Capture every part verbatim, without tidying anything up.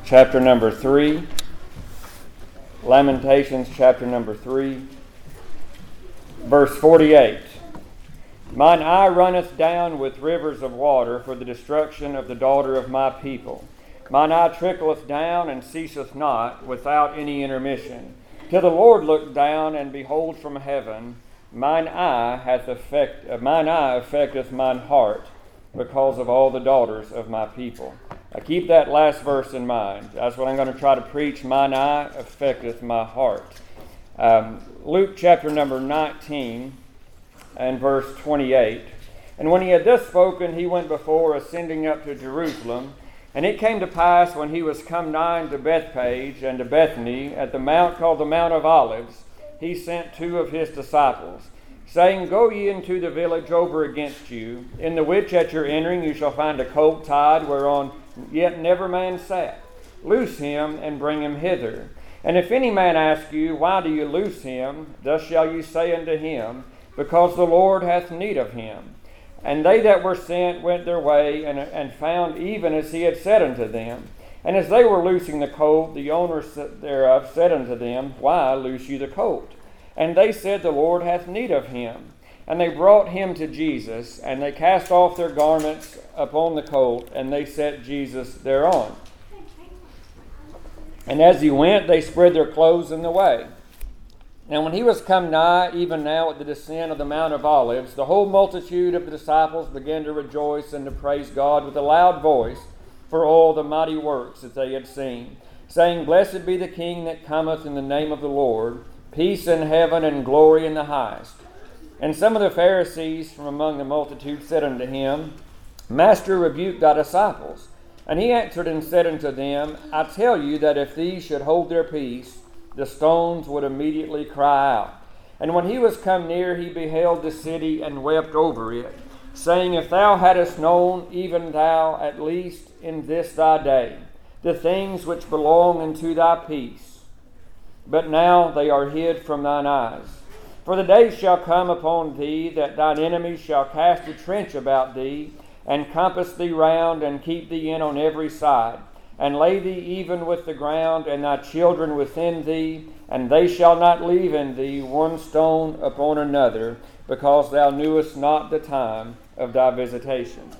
chapter number three. Lamentations chapter number three, verse forty-eight. Mine eye runneth down with rivers of water for the destruction of the daughter of my people. Mine eye trickleth down and ceaseth not without any intermission. Till the Lord look down and behold from heaven, mine eye hath affect, uh, mine eye affecteth mine heart because of all the daughters of my people. Now keep that last verse in mind. That's what I'm going to try to preach. Mine eye affecteth my heart. Um, Luke chapter number nineteen and verse twenty-eight. And when he had thus spoken, he went before, ascending up to Jerusalem. And it came to pass, when he was come nigh to Bethphage and to Bethany, at the mount called the Mount of Olives, he sent two of his disciples, saying, Go ye into the village over against you, in the which at your entering you shall find a colt tied, whereon yet never man sat. Loose him, and bring him hither. And if any man ask you, Why do you loose him? Thus shall you say unto him, Because the Lord hath need of him. And they that were sent went their way, and, and found even as he had said unto them. And as they were loosing the colt, the owner thereof said unto them, Why loose you the colt? And they said, The Lord hath need of him. And they brought him to Jesus, and they cast off their garments upon the colt, and they set Jesus thereon. And as he went, they spread their clothes in the way. Now when he was come nigh, even now at the descent of the Mount of Olives, the whole multitude of the disciples began to rejoice and to praise God with a loud voice for all the mighty works that they had seen, saying, Blessed be the King that cometh in the name of the Lord, peace in heaven and glory in the highest. And some of the Pharisees from among the multitude said unto him, Master, rebuke thy disciples. And he answered and said unto them, I tell you that if these should hold their peace, the stones would immediately cry out. And when he was come near, he beheld the city and wept over it, saying, If thou hadst known, even thou at least in this thy day, the things which belong unto thy peace. But now they are hid from thine eyes. For the days shall come upon thee that thine enemies shall cast a trench about thee, and compass thee round, and keep thee in on every side, and lay thee even with the ground, and thy children within thee, and they shall not leave in thee one stone upon another, because thou knewest not the time of thy visitation.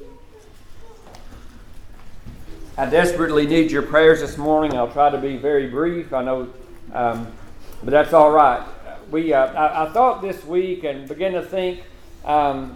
I desperately need your prayers this morning. I'll try to be very brief. I know, um, but that's all right. We, uh, I, I thought this week and began to think um,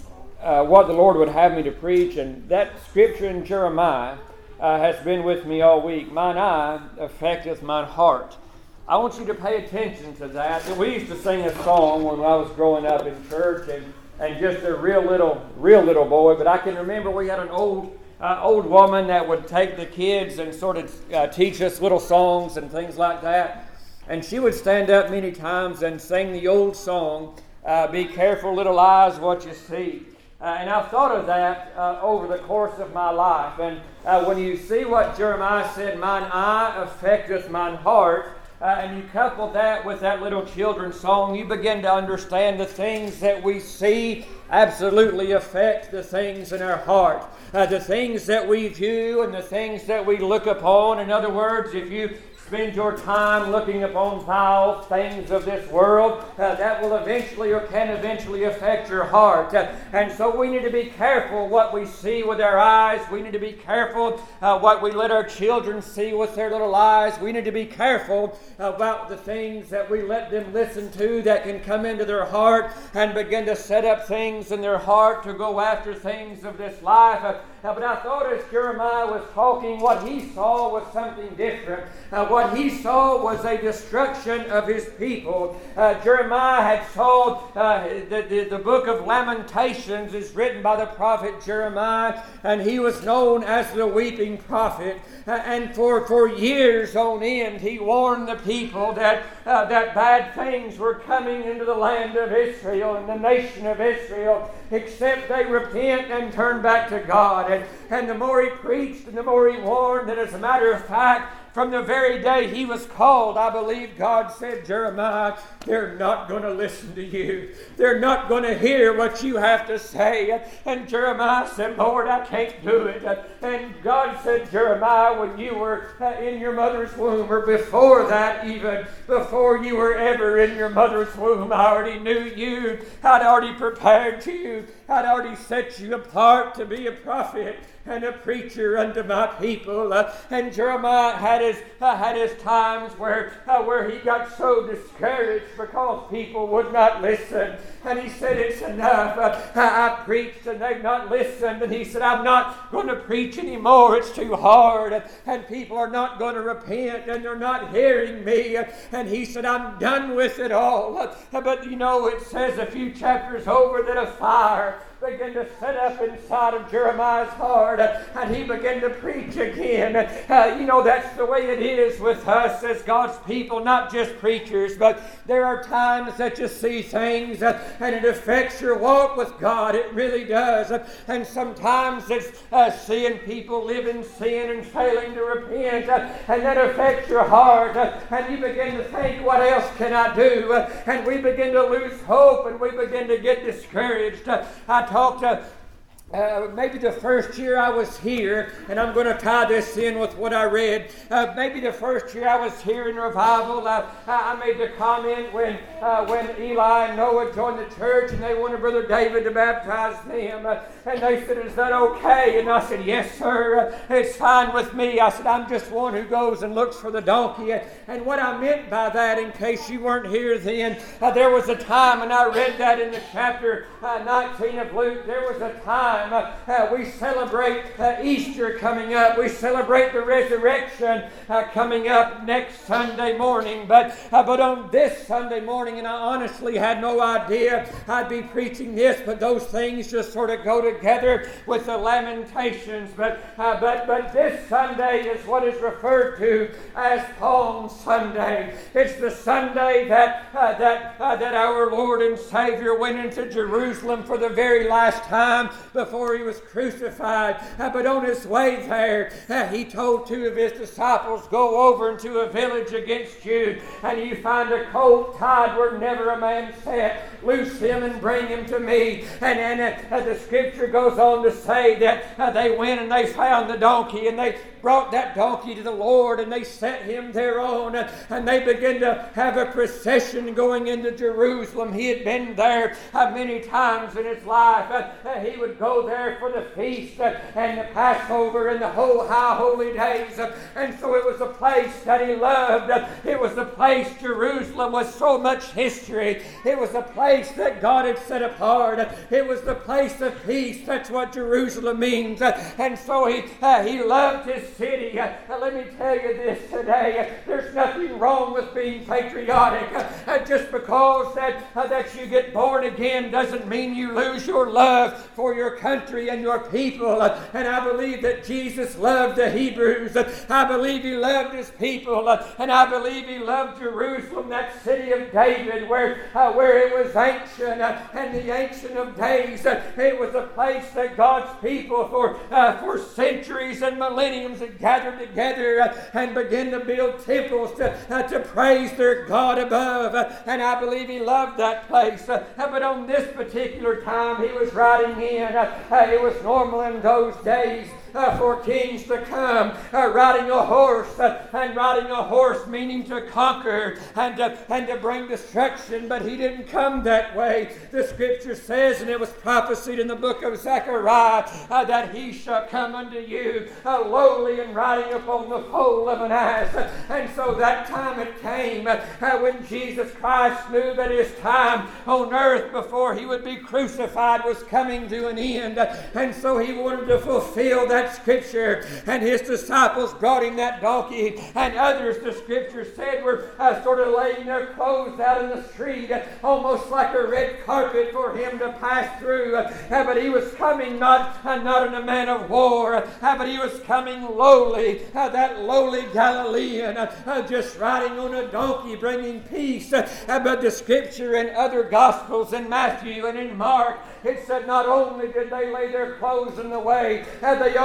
uh, what the Lord would have me to preach, and that scripture in Jeremiah Uh, has been with me all week. Mine eye affecteth mine heart. I want you to pay attention to that. We used to sing a song when I was growing up in church, and, and just a real little, real little boy. But I can remember we had an old, uh, old woman that would take the kids and sort of uh, teach us little songs and things like that. And she would stand up many times and sing the old song, uh, "Be careful, little eyes, what you see." Uh, and I've thought of that uh, over the course of my life. And uh, when you see what Jeremiah said, mine eye affecteth mine heart, uh, and you couple that with that little children's song, you begin to understand the things that we see absolutely affect the things in our heart. Uh, the things that we view and the things that we look upon. In other words, if you spend your time looking upon vile things of this world, uh, that will eventually or can eventually affect your heart. Uh, and so we need to be careful what we see with our eyes. We need to be careful uh, what we let our children see with their little eyes. We need to be careful about the things that we let them listen to that can come into their heart and begin to set up things in their heart to go after things of this life. Uh, but I thought as Jeremiah was talking, what he saw was something different. Uh, what he saw was a destruction of his people. Uh, Jeremiah had saw uh, the, the, the book of Lamentations is written by the prophet Jeremiah, and he was known as the weeping prophet. Uh, and for, for years on end, he warned the people that, uh, that bad things were coming into the land of Israel and the nation of Israel, except they repent and turn back to God. And, and the more he preached and the more he warned, that as a matter of fact, from the very day he was called, I believe God said, Jeremiah, they're not going to listen to you. They're not going to hear what you have to say. And Jeremiah said, Lord, I can't do it. And God said, Jeremiah, when you were in your mother's womb, or before that even, before you were ever in your mother's womb, I already knew you. I'd already prepared you. I'd already set you apart to be a prophet and a preacher unto my people. Uh, and Jeremiah had his uh, had his times where uh, where he got so discouraged because people would not listen. And he said, it's enough. Uh, I, I preached and they've not listened. And he said, I'm not going to preach anymore. It's too hard. And, and people are not going to repent and they're not hearing me. Uh, and he said, I'm done with it all. Uh, but you know, it says a few chapters over that a fire began to set up inside of Jeremiah's heart, uh, and he began to preach again. Uh, you know, that's the way it is with us as God's people, not just preachers, but there are times that you see things uh, and it affects your walk with God. It really does. Uh, and sometimes it's uh, seeing people live in sin and failing to repent, uh, and that affects your heart, uh, and you begin to think, what else can I do? Uh, and we begin to lose hope and we begin to get discouraged. Uh, I talked to Uh, maybe the first year I was here, and I'm going to tie this in with what I read. Uh, maybe the first year I was here in revival, I, I made the comment when uh, when Eli and Noah joined the church, and they wanted Brother David to baptize them. Uh, and they said, "Is that okay?" And I said, "Yes, sir. Uh, it's fine with me." I said, "I'm just one who goes and looks for the donkey." And what I meant by that, in case you weren't here then, uh, there was a time, and I read that in the chapter uh, nineteen of Luke. There was a time. Uh, uh, we celebrate uh, Easter coming up. We celebrate the resurrection uh, coming up next Sunday morning. But uh, but on this Sunday morning, and I honestly had no idea I'd be preaching this, but those things just sort of go together with the Lamentations. But uh, but but this Sunday is what is referred to as Palm Sunday. It's the Sunday that uh, that uh, that our Lord and Savior went into Jerusalem for the very last time before he was crucified. Uh, but on his way there, uh, he told two of his disciples, "Go over into a village against you, and you find a colt tied where never a man sat. Loose him and bring him to me." And then uh, uh, the scripture goes on to say that uh, they went and they found the donkey, and they brought that donkey to the Lord, and they set him thereon, uh, and they began to have a procession going into Jerusalem. He had been there uh, many times in his life. Uh, uh, he would go there for the feast uh, and the Passover and the whole high holy days. Uh, and so it was a place that he loved. Uh, it was a place, Jerusalem, with so much history. It was a place that God had set apart. Uh, it was the place of peace. That's what Jerusalem means. Uh, and so he, uh, he loved his city. Uh, let me tell you this today. Uh, there's nothing wrong with being patriotic. Uh, uh, just because that, uh, that you get born again doesn't mean you lose your love for your country and your people. Uh, and I believe that Jesus loved the Hebrews. Uh, I believe he loved his people. Uh, and I believe he loved Jerusalem, that city of David, where, uh, where it was ancient uh, and the Ancient of Days. Uh, it was a place that God's people for, uh, for centuries and millenniums had gathered together uh, and began to build temples to, uh, to praise their God above. Uh, and I believe he loved that place. Uh, but on this particular time he was riding in. Uh, uh, it was normal in those days Uh, for kings to come uh, riding a horse, uh, and riding a horse meaning to conquer and, uh, and to bring destruction, but he didn't come that way. The scripture says, and it was prophesied in the book of Zechariah, uh, that he shall come unto you uh, lowly and riding upon the foal of an ass. Uh, and so that time it came uh, uh, when Jesus Christ knew that his time on earth before he would be crucified was coming to an end. Uh, and so he wanted to fulfill that scripture, and his disciples brought him that donkey, and others, the scripture said, were uh, sort of laying their clothes out in the street, uh, almost like a red carpet for him to pass through. Uh, uh, but he was coming not uh, not in a man of war, uh, but he was coming lowly, uh, that lowly Galilean, uh, uh, just riding on a donkey, bringing peace. Uh, uh, but the scripture in other gospels, in Matthew and in Mark, it said not only did they lay their clothes in the way, uh, they also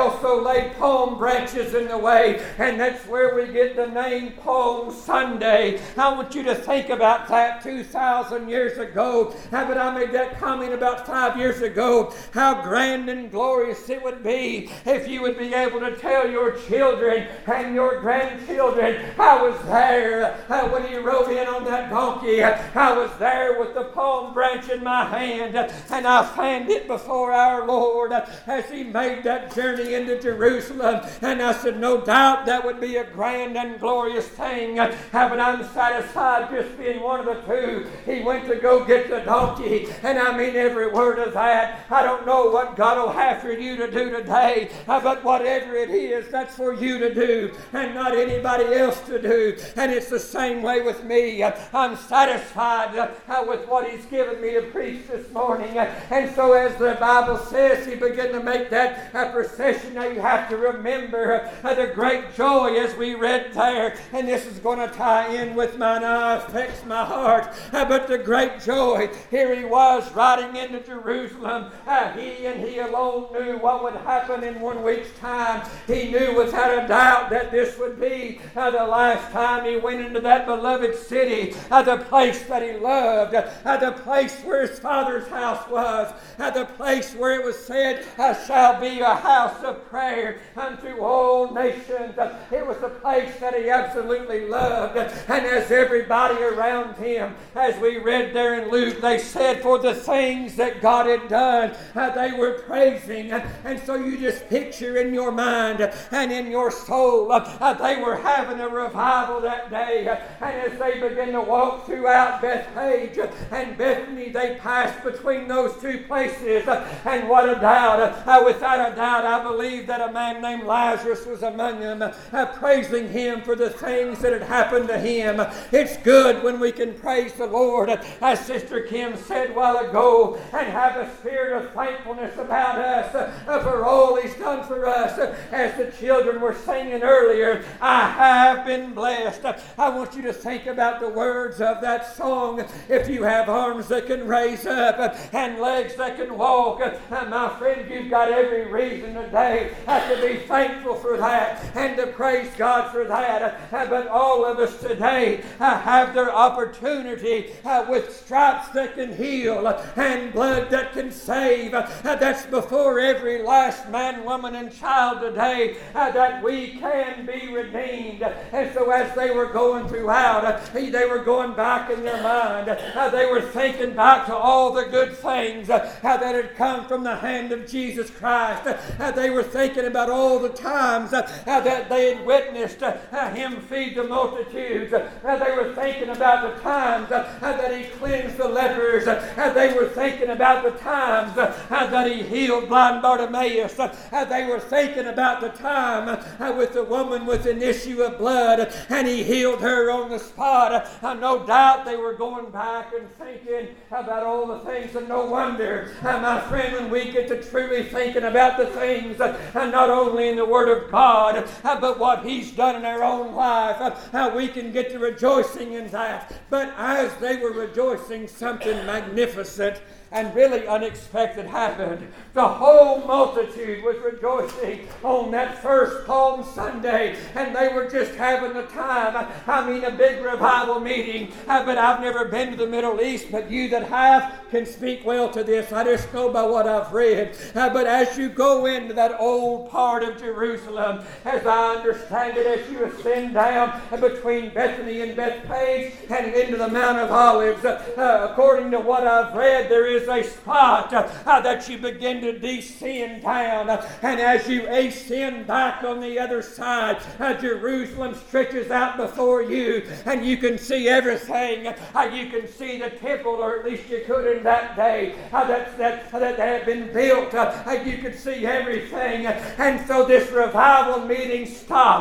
also laid palm branches in the way, and that's where we get the name Palm Sunday. I want you to think about that two thousand years ago. How about I made that comment about five years ago, how grand and glorious it would be if you would be able to tell your children and your grandchildren, I was there uh, when he rode in on that donkey. I was there with the palm branch in my hand, and I fanned it before our Lord as he made that journey into Jerusalem. And I said, no doubt that would be a grand and glorious thing. But I'm satisfied just being one of the two. He went to go get the donkey, and I mean every word of that. I don't know what God will have for you to do today, but whatever it is, that's for you to do and not anybody else to do. And it's the same way with me. I'm satisfied with what he's given me to preach this morning. And so as the Bible says, he began to make that procession. Now you have to remember the great joy as we read there, and this is going to tie in with mine eye, affects my heart. But the great joy, here he was riding into Jerusalem. Uh, he and he alone knew what would happen in one week's time. He knew without a doubt that this would be uh, the last time he went into that beloved city, uh, the place that he loved, uh, the place where his father's house was, uh, the place where it was said, uh, shall be a house of prayer unto all nations. Uh, it was the place that he absolutely loved. And as everybody around him, as we read there in Luke, they said for the things that God had done, uh, they were praising. And so you just picture in your mind and in your soul, uh, they were having a revival that day. And as they began to walk throughout Bethpage and Bethany, they passed between those two places. And what a doubt, uh, without a doubt, I believe that a man named Lazarus was among them, uh, praising him for the things that had happened to him. It's good when we can praise the Lord, as Sister Kim said a while ago, and have a spirit of thankfulness about us uh, for all he's done for us. Uh, as the children were singing earlier, I have been blessed. Uh, I want you to think about the words of that song. If you have arms that can raise up uh, and legs that can walk, uh, my friend, you've got every reason today uh, to be thankful for that and to praise God for that. Uh, but all of us today uh, have their opportunity uh, with stripes that can heal uh, and blood that can save. Uh, that's before every last man, woman, and child today uh, that we can be redeemed. And so as they were going throughout, uh, they were going back in their mind. Uh, they were thinking back to all the good things uh, that had come from the hand of Jesus Christ. Uh, they were thinking about all the times uh, uh, that they had witnessed uh, uh, him feed the multitudes. Uh, they were thinking about the times uh, uh, that he cleansed the lepers. Uh, they were thinking about the times uh, uh, that he healed blind Bartimaeus. Uh, uh, they were thinking about the time uh, with the woman with an issue of blood, uh, and he healed her on the spot. Uh, no doubt they were going back and thinking about all the things, and no wonder, uh, my friend, when we get to truly thinking about the things, uh, not only in the Word of God, uh, but what he's done in our own life, uh, how we can get to rejoicing in that. But as they were rejoicing, something magnificent and really unexpected happened. The whole multitude was rejoicing on that first Palm Sunday, and they were just having the time. I mean, a big revival meeting. But I've never been to the Middle East, but you that have can speak well to this. I just know by what I've read. But as you go into that old part of Jerusalem, as I understand it, as you ascend down between Bethany and Bethpage and into the Mount of Olives, uh, according to what I've read, there is a spot uh, that you begin to descend down, uh, and as you ascend back on the other side, uh, Jerusalem stretches out before you, and you can see everything. Uh, you can see the temple, or at least you could in that day, uh, that, that, that had been built. Uh, you could see everything, and so this revival meeting stopped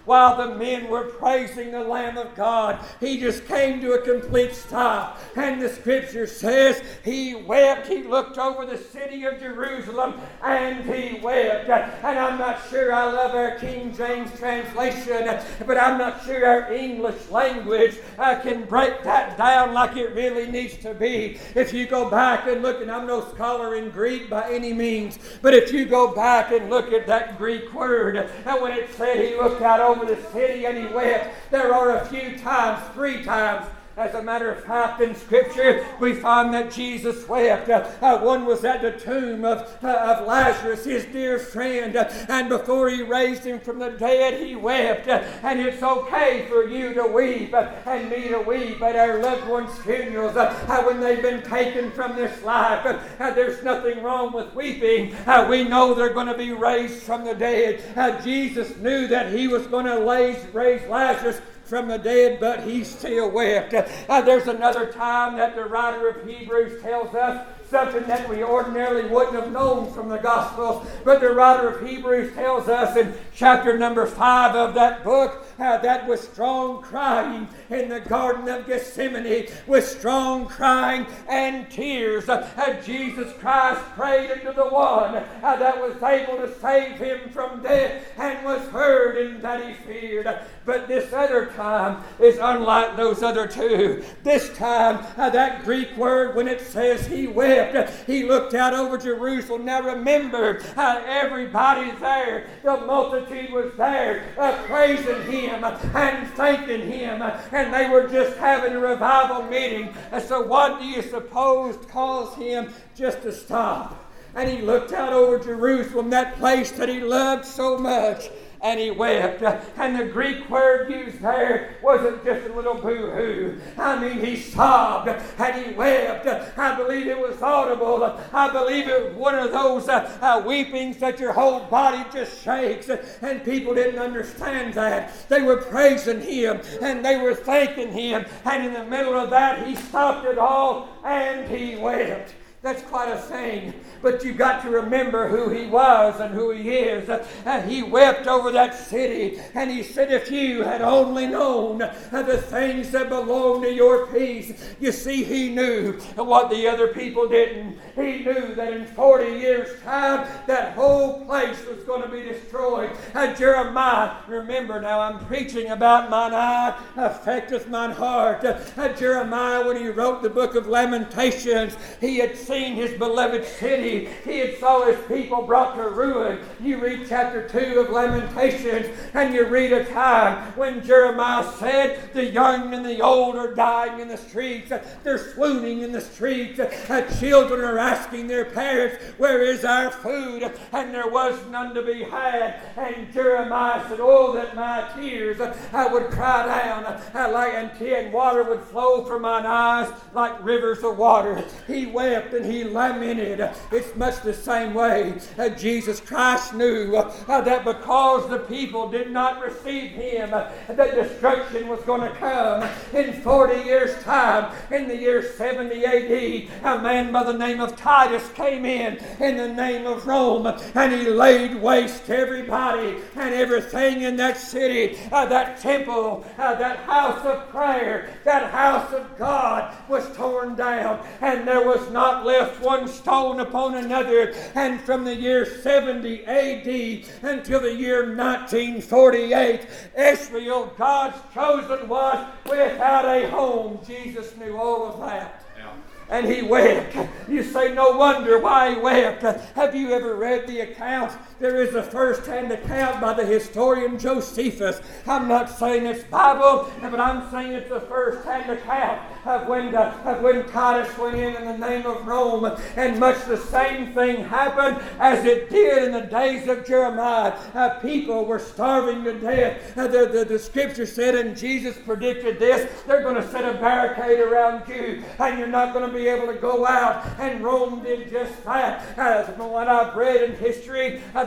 while the men were praising the Lamb of God, he just came to a complete stop. And the scripture says he wept. He looked over the city of Jerusalem and he wept. And I'm not sure I love our King James translation, but I'm not sure our English language uh, can break that down like it really needs to be. If you go back and look, and I'm no scholar in Greek by any means, but if you go back and look at that Greek word, and when it said he looked out over the city and he wept, there are a few times, three times, as a matter of fact, in Scripture, we find that Jesus wept. Uh, uh, one was at the tomb of, uh, of Lazarus, his dear friend, uh, and before he raised him from the dead, he wept. Uh, and it's okay for you to weep uh, and me to weep at our loved ones' funerals uh, uh, when they've been taken from this life. Uh, uh, there's nothing wrong with weeping. Uh, we know they're going to be raised from the dead. Uh, Jesus knew that he was going to raise, raise Lazarus from the dead, but he still wept. Uh, there's another time that the writer of Hebrews tells us something that we ordinarily wouldn't have known from the Gospels, but the writer of Hebrews tells us in chapter number five of that book uh, that with strong crying in the Garden of Gethsemane, with strong crying and tears, uh, uh, Jesus Christ prayed unto the one uh, that was able to save him from death and was heard and that he feared. But this other time is unlike those other two. This time, uh, that Greek word, when it says he wept, uh, he looked out over Jerusalem. Now remember, uh, everybody there, the multitude was there, uh, praising him uh, and thanking him, uh, and they were just having a revival meeting. Uh, so what do you suppose caused him just to stop? And he looked out over Jerusalem, that place that he loved so much, and he wept. And the Greek word used there wasn't just a little boo-hoo. I mean, he sobbed and he wept. I believe it was audible. I believe it was one of those uh, uh, weepings that your whole body just shakes. And people didn't understand that. They were praising him and they were thanking him. And in the middle of that, he stopped it all and he wept. That's quite a thing. But you've got to remember who he was and who he is. Uh, he wept over that city. And he said, if you had only known uh, the things that belong to your peace. You see, he knew what the other people didn't. He knew that in forty years' time, that whole place was going to be destroyed. Uh, Jeremiah, remember now, I'm preaching about mine eye affecteth mine heart. Uh, uh, Jeremiah, when he wrote the book of Lamentations, he had seen his beloved city. He had saw his people brought to ruin. You read chapter two of Lamentations and you read a time when Jeremiah said the young and the old are dying in the streets. They're swooning in the streets. Children are asking their parents, where is our food? And there was none to be had. And Jeremiah said, oh, that my tears I would cry down like and water would flow from mine eyes like rivers of water. He wept and he lamented. It's much the same way. Uh, Jesus Christ knew uh, that because the people did not receive him, uh, that destruction was going to come. In forty years' time, in the year seventy A D, a man by the name of Titus came in, in the name of Rome, and he laid waste to everybody and everything in that city. Uh, that temple, uh, that house of prayer, that house of God was torn down, and there was not left one stone upon another. And from the year seventy A D until the year nineteen forty-eight, Israel, God's chosen one, without a home. Jesus knew all of that. Yeah. And he wept. You say, no wonder why he wept. Have you ever read the account? There is a first-hand account by the historian Josephus. I'm not saying it's Bible, but I'm saying it's a first-hand account of when, uh, of when Titus went in in the name of Rome. And much the same thing happened as it did in the days of Jeremiah. Uh, people were starving to death. Uh, the, the, the scripture said, and Jesus predicted this, they're going to set a barricade around you, and you're not going to be able to go out. And Rome did just that. Uh, from what I've read in history, uh,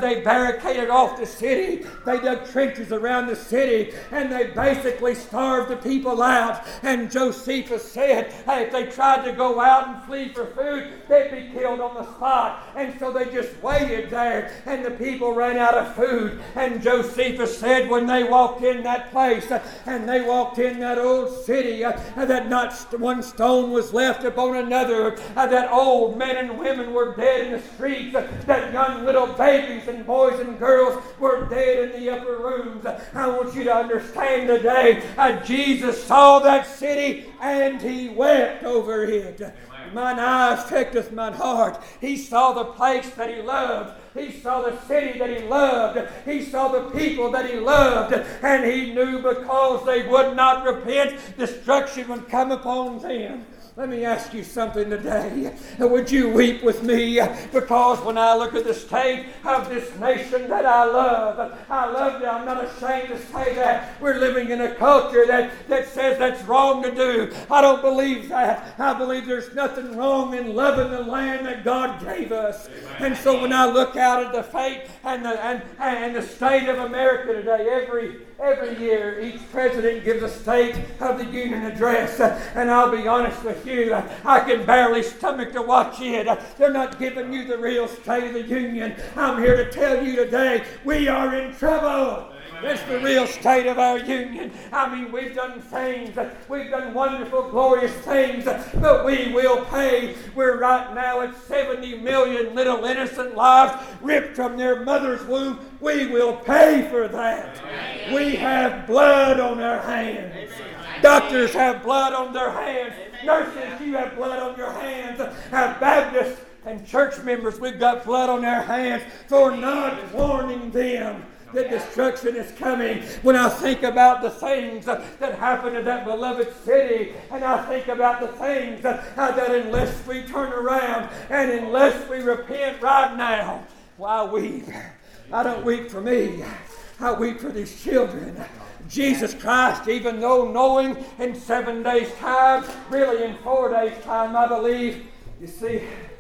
they barricaded off the city. They dug trenches around the city, and they basically starved the people out. And Josephus said, hey, if they tried to go out and flee for food, they'd be killed on the spot. And so they just waited there, and the people ran out of food. And Josephus said when they walked in that place, uh, and they walked in that old city, uh, that not st- one stone was left upon another, uh, that old men and women were dead in the streets, uh, that young little babies and boys and girls were dead in the upper rooms. Uh, I want you to understand today, uh, Jesus saw that city and he wept over it. Mine eyes checketh mine heart. He saw the place that he loved. He saw the city that he loved. He saw the people that he loved. And he knew because they would not repent, destruction would come upon them. Let me ask you something today. Would you weep with me? Because when I look at the state of this nation that I love, I love it. I'm not ashamed to say that. We're living in a culture that, that says that's wrong to do. I don't believe that. I believe there's nothing wrong in loving the land that God gave us. And so when I look out at the fate and the, and, and the state of America today, every Every year, each president gives a State of the Union address. And I'll be honest with you, I can barely stomach to watch it. They're not giving you the real State of the Union. I'm here to tell you today, we are in trouble. That's the real state of our union. I mean, we've done things, we've done wonderful, glorious things, but we will pay. We're right now at seventy million little innocent lives ripped from their mother's womb. We will pay for that. We have blood on our hands. Doctors have blood on their hands. Nurses, you have blood on your hands. Our Baptists and church members, we've got blood on our hands for not warning them that destruction is coming. When I think about the things uh, that happened in that beloved city, and I think about the things uh, uh, that unless we turn around and unless we repent right now, why weep? I don't weep for me. I weep for these children. Jesus Christ, even though knowing in seven days' time, really in four days' time, I believe, you see,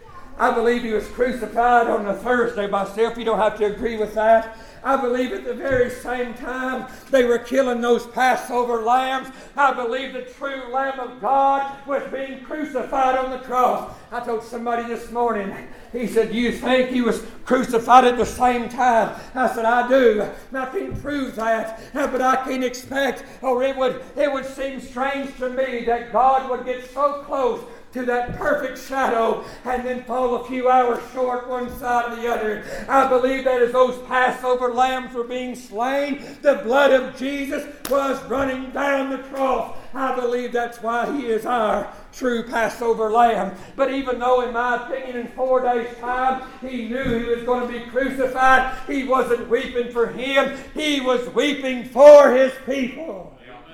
I believe he was crucified on a Thursday myself. You don't have to agree with that. I believe at the very same time they were killing those Passover lambs, I believe the true Lamb of God was being crucified on the cross. I told somebody this morning, he said, "You think he was crucified at the same time?" I said, "I do. I can't prove that, but I can't expect, or it would, it would seem strange to me that God would get so close to that perfect shadow and then fall a few hours short one side or the other. I believe that as those Passover lambs were being slain, the blood of Jesus was running down the cross. I believe that's why he is our true Passover lamb. But even though, in my opinion, in four days' time, he knew he was going to be crucified, he wasn't weeping for him. He was weeping for his people.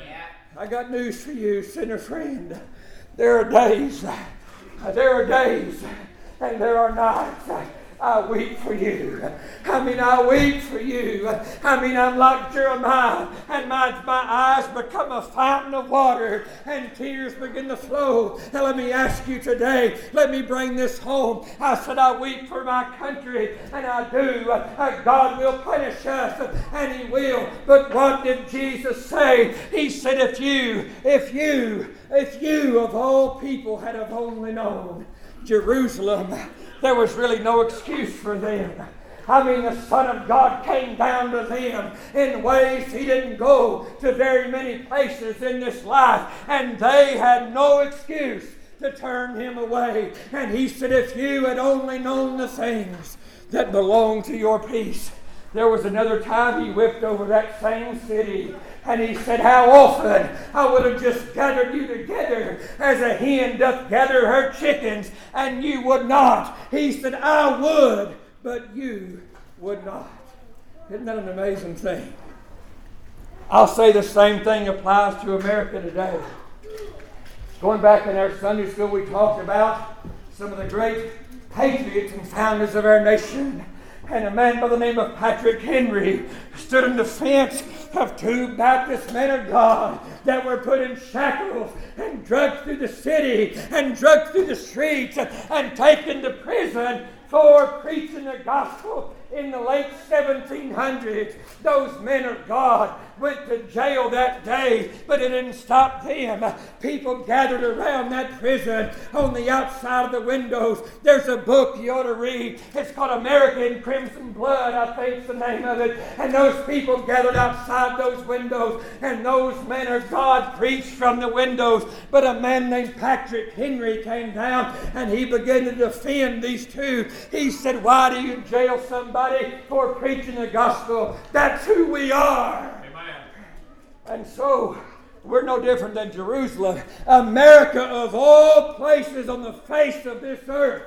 I got news for you, sinner friend. There are days, there are days, and there are nights I weep for you. I mean, I weep for you. I mean, I'm like Jeremiah, and my, my eyes become a fountain of water, and tears begin to flow. Now, let me ask you today, let me bring this home. I said, I weep for my country, and I do. Uh, God will punish us, and he will. But what did Jesus say? He said, if you, if you, if you of all people had have only known Jerusalem, there was really no excuse for them. I mean, the Son of God came down to them in ways he didn't go to very many places in this life, and they had no excuse to turn him away. And he said, if you had only known the things that belong to your peace. There was another time he wept over that same city, and he said, how often I would have just gathered you together as a hen doth gather her chickens, and you would not. He said, I would, but you would not. Isn't that an amazing thing? I'll say the same thing applies to America today. Going back in our Sunday school, we talked about some of the great patriots and founders of our nation. And a man by the name of Patrick Henry stood in defense of two Baptist men of God that were put in shackles and drugged through the city and drugged through the streets and taken to prison for preaching the gospel in the late seventeen hundreds. Those men of God went to jail that day, but it didn't stop them. People gathered around that prison on the outside of the windows. There's a book you ought to read. It's called American Crimson Blood, I think's the name of it. And those people gathered outside those windows, and those men of God preached from the windows. But a man named Patrick Henry came down, and he began to defend these two. He said, why do you jail somebody for preaching the gospel? That's who we are. And so, we're no different than Jerusalem. America, of all places on the face of this earth,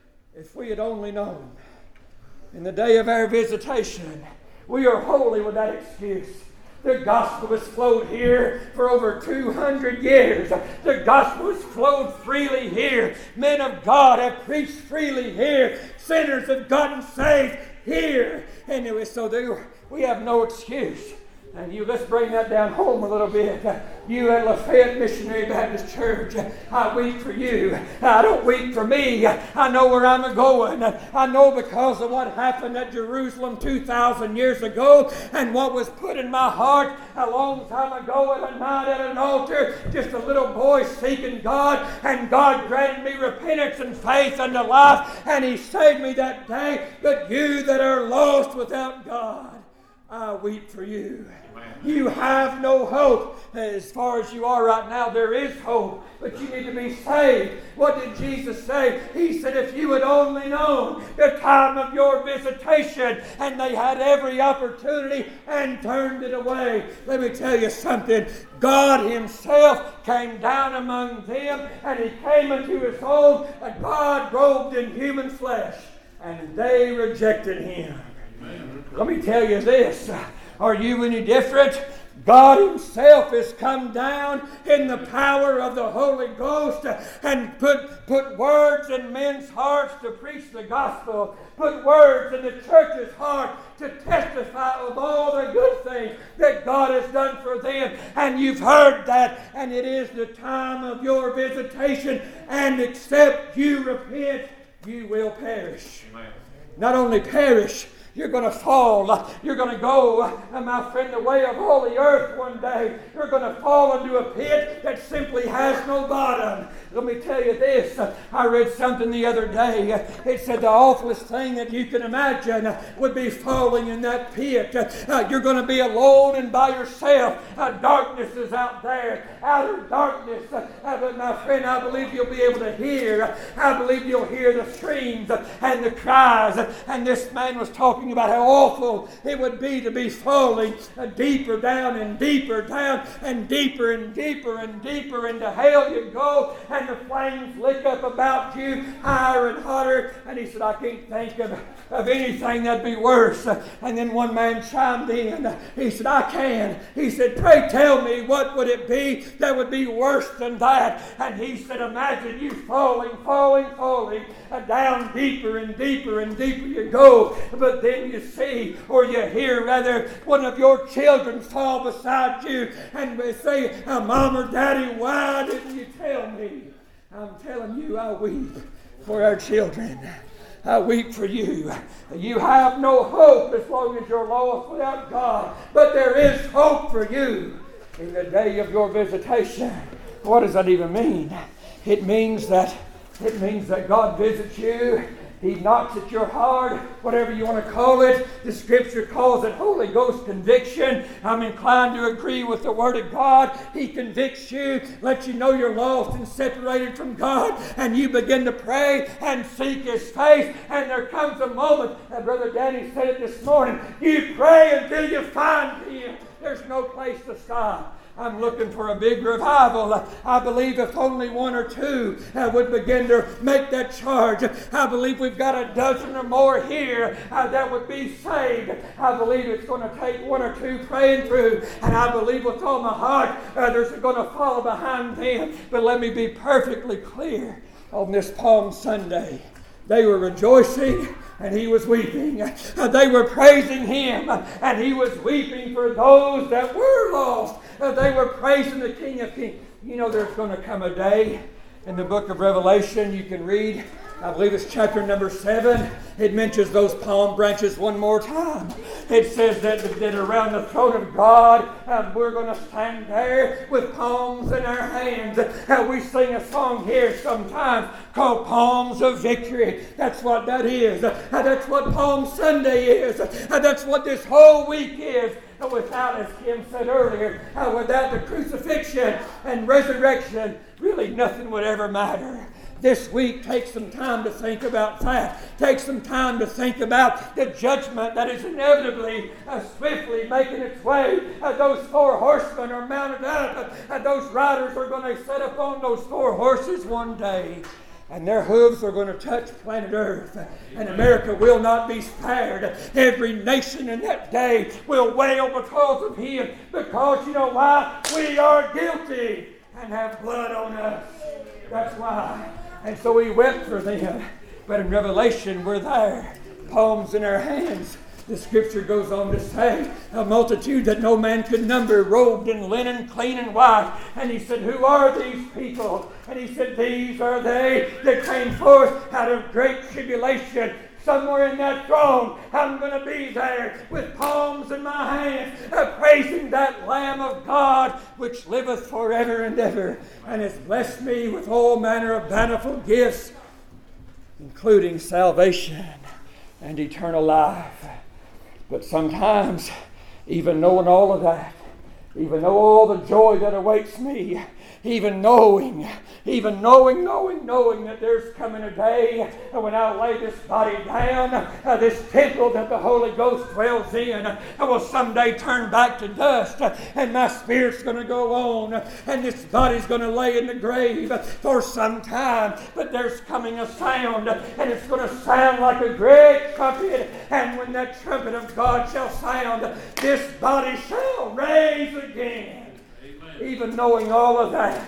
if we had only known in the day of our visitation, we are holy without excuse. The gospel has flowed here for over two hundred years. The gospel has flowed freely here. Men of God have preached freely here. Sinners have gotten saved here. Anyway, so they, we have no excuse. And you, let's bring that down home a little bit. You at Lafayette Missionary Baptist Church, I weep for you. I don't weep for me. I know where I'm going. I know because of what happened at Jerusalem two thousand years ago and what was put in my heart a long time ago at a night at an altar. Just a little boy seeking God, and God granted me repentance and faith unto life, and He saved me that day. But you that are lost without God, I weep for you. You have no hope. As far as you are right now, there is hope, but you need to be saved. What did Jesus say? He said, if you had only known the time of your visitation, and they had every opportunity and turned it away. Let me tell you something. God Himself came down among them, and He came into His own, a God robed in human flesh, and they rejected Him. Amen. Let me tell you this. Are you any different? God Himself has come down in the power of the Holy Ghost and put, put words in men's hearts to preach the gospel. Put words in the church's heart to testify of all the good things that God has done for them. And you've heard that, and it is the time of your visitation. And except you repent, you will perish. Amen. Not only perish, you're going to fall. You're going to go, my friend, the way of all the earth one day. You're going to fall into a pit that simply has no bottom. Let me tell you this. I read something the other day. It said the awfulest thing that you can imagine would be falling in that pit. Uh, you're going to be alone and by yourself. Uh, darkness is out there. Outer darkness. Uh, but my friend, I believe you'll be able to hear. I believe you'll hear the screams and the cries. And this man was talking about how awful it would be to be falling uh, deeper down and deeper down and deeper and deeper and deeper into hell you go, and the flames lick up about you higher and hotter. And he said, I can't think of, of anything that'd be worse. Uh, and then one man chimed in. He said, I can. He said, pray tell me, what would it be that would be worse than that? And he said, imagine you falling, falling, falling uh, down deeper and deeper and deeper you go. But then you see, or you hear rather, one of your children fall beside you and they say, oh, Mom or Daddy, why didn't you tell me? I'm telling you, I weep for our children. I weep for you. You have no hope as long as you're lost without God. But there is hope for you in the day of your visitation. What does that even mean? It means that it means that God visits you. He knocks at your heart, whatever you want to call it. The Scripture calls it Holy Ghost conviction. I'm inclined to agree with the Word of God. He convicts you, lets you know you're lost and separated from God, and you begin to pray and seek His face. And there comes a moment, and Brother Danny said it this morning, you pray until you find Him. There's no place to stop. I'm looking for a big revival. I believe if only one or two uh, would begin to make that charge, I believe we've got a dozen or more here uh, that would be saved. I believe it's going to take one or two praying through, and I believe with all my heart uh, there's going to follow behind them. But let me be perfectly clear. On this Palm Sunday, they were rejoicing and He was weeping. Uh, they were praising Him and He was weeping for those that were lost. Uh, they were praising the King of Kings. You know, there's going to come a day in the book of Revelation, you can read I believe it's chapter number seven. It mentions those palm branches one more time. It says that, that around the throne of God, um, we're going to stand there with palms in our hands. Uh, we sing a song here sometimes called Palms of Victory. That's what that is. Uh, that's what Palm Sunday is. Uh, that's what this whole week is. Uh, without, as Kim said earlier, uh, without the crucifixion and resurrection, really nothing would ever matter. This week, take some time to think about that. Take some time to think about the judgment that is inevitably, uh, swiftly making its way. Uh, those four horsemen are mounted up. Uh, those riders are going to set upon those four horses one day. And their hooves are going to touch planet Earth. And America will not be spared. Every nation in that day will wail because of him. Because, you know why? We are guilty and have blood on us. That's why. And so we wept for them. But in Revelation, we're there, palms in our hands. The scripture goes on to say, a multitude that no man could number, robed in linen, clean and white. And he said, who are these people? And he said, these are they that came forth out of great tribulation. Somewhere in that throne, I'm going to be there with palms in my hands, uh, praising that Lamb of God, which liveth forever and ever, and has blessed me with all manner of bountiful gifts, including salvation and eternal life. But sometimes, even knowing all of that, even though all the joy that awaits me, even knowing, even knowing, knowing, knowing that there's coming a day when I'll lay this body down, uh, this temple that the Holy Ghost dwells in, uh, will someday turn back to dust, uh, and my spirit's going to go on, uh, and this body's going to lay in the grave uh, for some time. But there's coming a sound, uh, and it's going to sound like a great trumpet, and when that trumpet of God shall sound, uh, this body shall raise again. Even knowing all of that,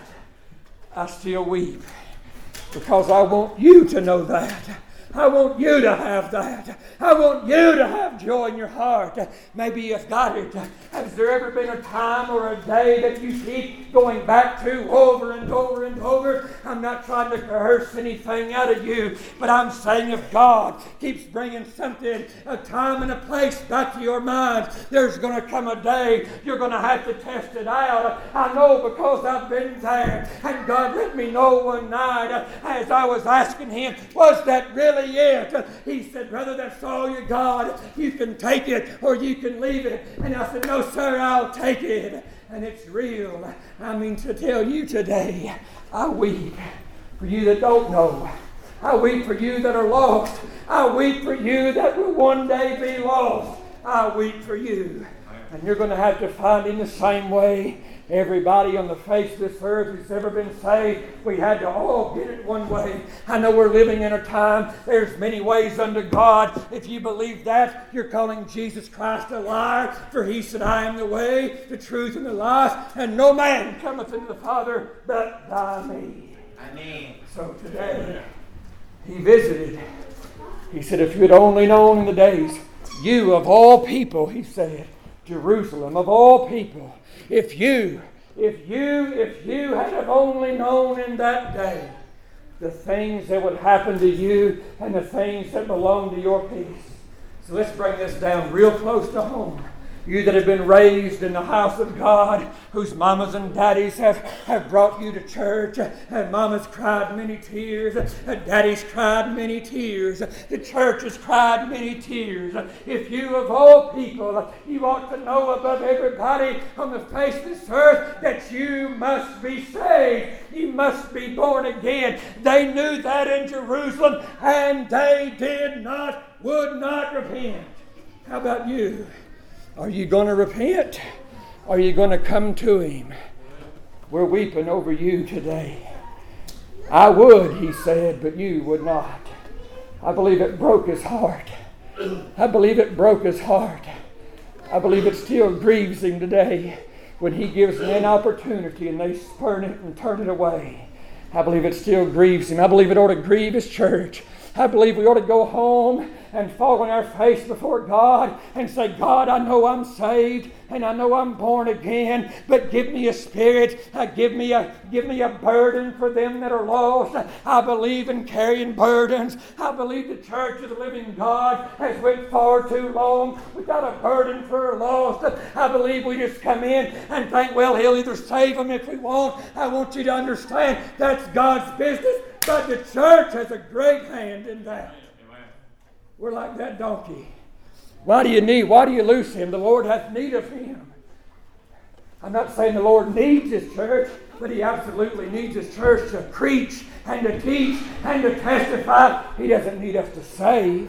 I still weep because I want you to know that. I want you to have that. I want you to have joy in your heart. Maybe you've got it. Has there ever been a time or a day that you keep going back to over and over and over? I'm not trying to coerce anything out of you, but I'm saying if God keeps bringing something, a time and a place back to your mind, there's going to come a day you're going to have to test it out. I know because I've been there, and God let me know one night as I was asking Him, was that really it? He said, brother, that's all you got. You can take it or you can leave it. And I said, no, sir, I'll take it. And it's real. I mean to tell you today, I weep for you that don't know. I weep for you that are lost. I weep for you that will one day be lost. I weep for you. And you're going to have to find in the same way. Everybody on the face of this earth who's ever been saved, we had to all get it one way. I know we're living in a time, there's many ways unto God. If you believe that, you're calling Jesus Christ a liar. For He said, I am the way, the truth, and the life, and no man cometh unto the Father but by me. Amen. So today, He visited. He said, if you had only known in the days, you of all people, He said, Jerusalem of all people, If you, if you, if you had have only known in that day the things that would happen to you and the things that belong to your peace. So let's bring this down real close to home. You that have been raised in the house of God, whose mamas and daddies have, have brought you to church, and mama's cried many tears, and daddy's cried many tears, the church has cried many tears. If you of all people, you ought to know above everybody on the face of this earth that you must be saved. You must be born again. They knew that in Jerusalem, and they did not, would not repent. How about you? Are you going to repent? Are you going to come to Him? We're weeping over you today. I would, He said, but you would not. I believe it broke His heart. I believe it broke His heart. I believe it still grieves Him today when He gives them an opportunity and they spurn it and turn it away. I believe it still grieves Him. I believe it ought to grieve His church I believe we ought to go home and fall on our face before God and say, God, I know I'm saved and I know I'm born again, but give me a spirit, uh, give me a give me a burden for them that are lost. I believe in carrying burdens. I believe the church of the living God has went far too long without a burden for the lost. I believe we just come in and think, well, He'll either save them if we want. I want you to understand that's God's business, but the church has a great hand in that. We're like that donkey. Why do you need? Why do you loose him? The Lord hath need of him. I'm not saying the Lord needs His church, but He absolutely needs His church to preach and to teach and to testify. He doesn't need us to save.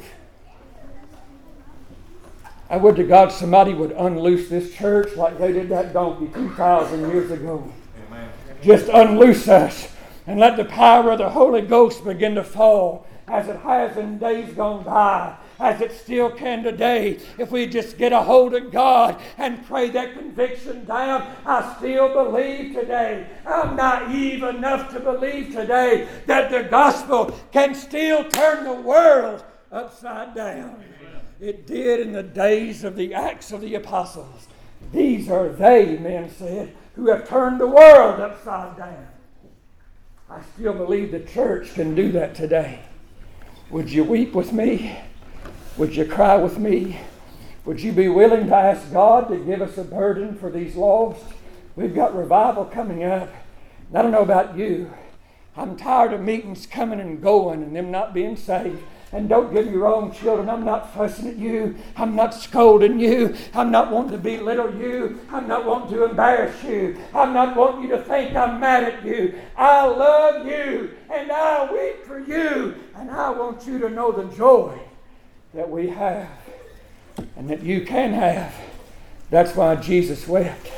I would to God somebody would unloose this church like they did that donkey two thousand years ago. Amen. Just unloose us and let the power of the Holy Ghost begin to fall as it has in days gone by, as it still can today. If we just get a hold of God and pray that conviction down, I still believe today. I'm naive enough to believe today that the gospel can still turn the world upside down. It did in the days of the Acts of the Apostles. These are they, men said, who have turned the world upside down. I still believe the church can do that today. Would you weep with me? Would you cry with me? Would you be willing to ask God to give us a burden for these lost? We've got revival coming up. And I don't know about you. I'm tired of meetings coming and going and them not being saved. And don't get me wrong, children, I'm not fussing at you. I'm not scolding you. I'm not wanting to belittle you. I'm not wanting to embarrass you. I'm not wanting you to think I'm mad at you. I love you and I weep for you. And I want you to know the joy that we have and that you can have. That's why Jesus wept.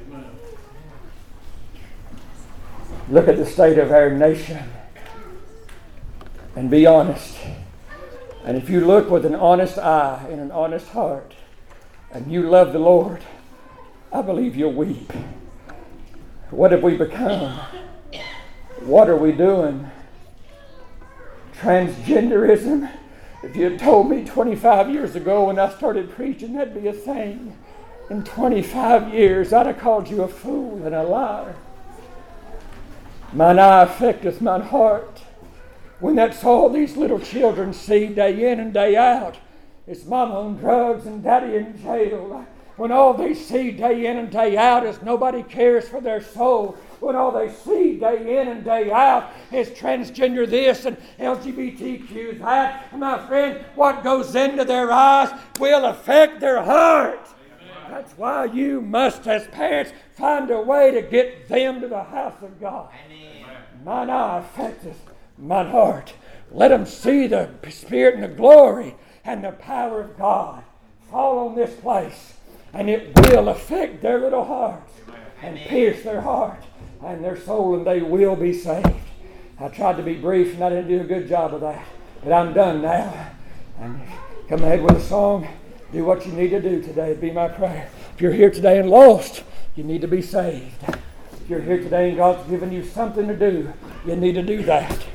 Look at the state of our nation and be honest. And if you look with an honest eye and an honest heart and you love the Lord, I believe you'll weep. What have we become? What are we doing? Transgenderism? If you had told me twenty-five years ago when I started preaching that'd be a thing, in twenty-five years I'd have called you a fool and a liar. Mine eye affecteth mine heart. When that's all these little children see day in and day out, it's mama on drugs and daddy in jail. When all they see day in and day out is nobody cares for their soul. When all they see day in and day out is transgender this and L G B T Q that, and my friend, what goes into their eyes will affect their heart. Amen. That's why you must, as parents, find a way to get them to the house of God. Amen. Mine eye affecteth mine heart. Let them see the Spirit and the glory and the power of God fall on this place, and it will affect their little hearts and pierce their heart and their soul, and they will be saved. I tried to be brief and I didn't do a good job of that, but I'm done now. And come ahead with a song. Do what you need to do today. It'd be my prayer. If you're here today and lost, you need to be saved. If you're here today and God's given you something to do, you need to do that.